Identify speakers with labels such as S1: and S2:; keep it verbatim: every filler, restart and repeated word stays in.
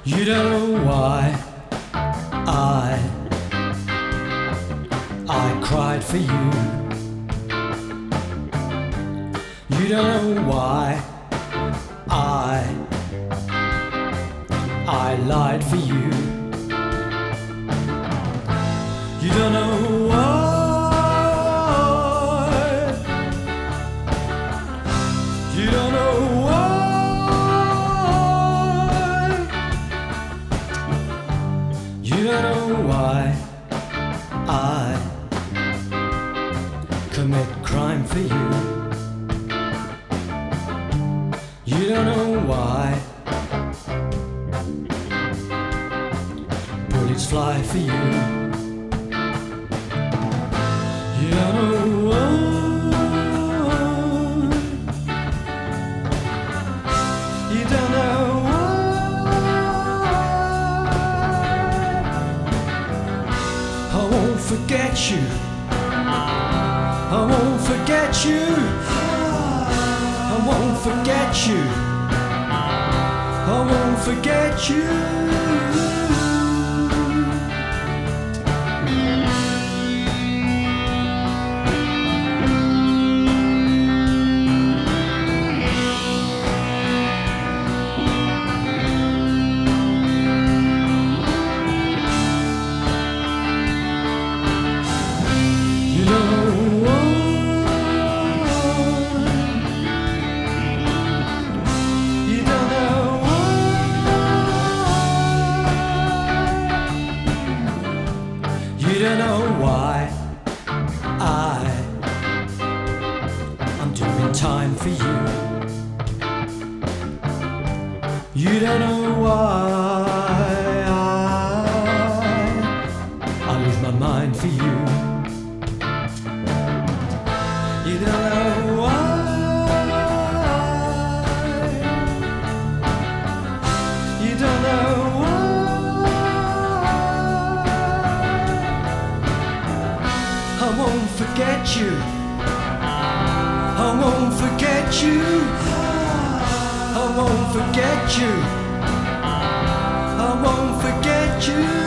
S1: You don't know why I I cried for you. You don't know why I I lied for you. You don't know why You don't know why You don't know why I commit crime for you. You don't know why bullets fly for you. You don't know why You don't know why I won't forget you. I won't forget you. I won't forget you. I won't forget you. You don't know why You don't know why You don't know why I I'm doing time for you. You don't know why I I lose my mind for you. You don't know why You don't know why I won't forget you. I won't forget you. I won't forget you. I won't forget you.